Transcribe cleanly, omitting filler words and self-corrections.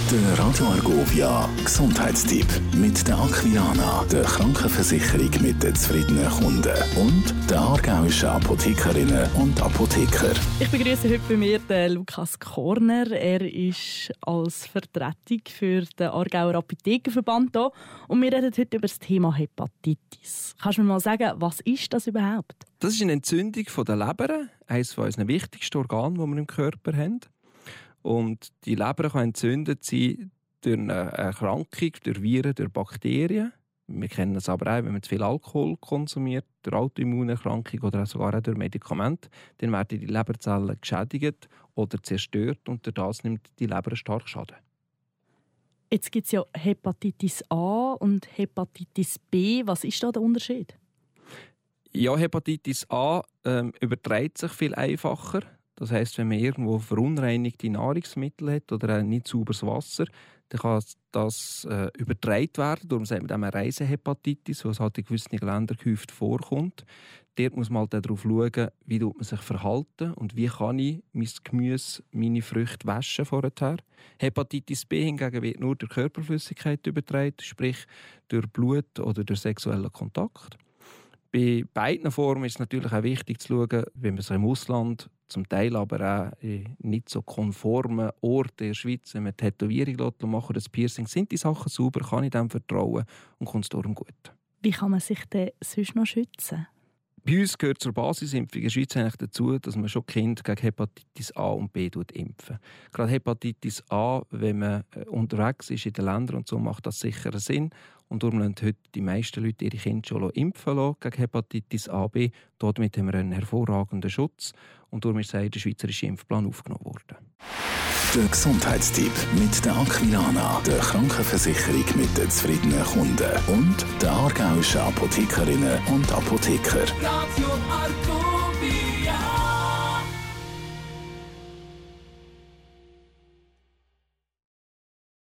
Der Radio Argovia Gesundheitstipp mit der Aquilana, der Krankenversicherung mit den zufriedenen Kunden und der aargauischen Apothekerinnen und Apotheker. Ich begrüße heute bei mir den Lukas Korner. Er ist als Vertretung für den Aargauer Apothekerverband hier und wir reden heute über das Thema Hepatitis. Kannst du mir mal sagen, was ist das überhaupt? Das ist eine Entzündung der Leber, eines unserer wichtigsten Organe, die wir im Körper haben. Und die Leber kann entzündet sein durch eine Erkrankung, durch Viren, durch Bakterien. Wir kennen es aber auch, wenn man zu viel Alkohol konsumiert, durch Autoimmunerkrankung oder sogar auch durch Medikamente. Dann werden die Leberzellen geschädigt oder zerstört und durch das nimmt die Leber stark Schaden. Jetzt gibt es ja Hepatitis A und Hepatitis B. Was ist da der Unterschied? Ja, Hepatitis A überträgt sich viel einfacher. Das heisst, wenn man irgendwo verunreinigte Nahrungsmittel hat oder nicht sauberes Wasser, dann kann das übertragen werden. Darum sagt man Reisehepatitis, was halt in gewissen Ländern gehäuft vorkommt. Dort muss man halt darauf schauen, wie man sich verhalten und wie kann ich mein Gemüse, meine Früchte waschen vorher. Hepatitis B hingegen wird nur durch Körperflüssigkeit übertragen, sprich durch Blut oder durch sexuellen Kontakt. Bei beiden Formen ist es natürlich auch wichtig zu schauen, wenn man sich im Ausland, zum Teil aber auch in nicht so konformen Orten in der Schweiz, wenn man Tätowierung machen oder das Piercing, sind die Sachen sauber, kann ich dem vertrauen und kommt es darum gut. Wie kann man sich denn sonst noch schützen? Bei uns gehört zur Basisimpfung in der Schweiz eigentlich dazu, dass man schon Kinder gegen Hepatitis A und B impfen. Gerade Hepatitis A, wenn man unterwegs ist in den Ländern und so, macht das sicher Sinn. Und darum lassen heute die meisten Leute ihre Kinder schon impfen lassen gegen Hepatitis A, B. Damit haben wir einen hervorragenden Schutz. Und darum ist der schweizerische Impfplan aufgenommen worden. Der Gesundheitstipp mit der Aquilana, der Krankenversicherung mit den zufriedenen Kunden und der aargauischen Apothekerinnen und Apotheker. Radio Argovia.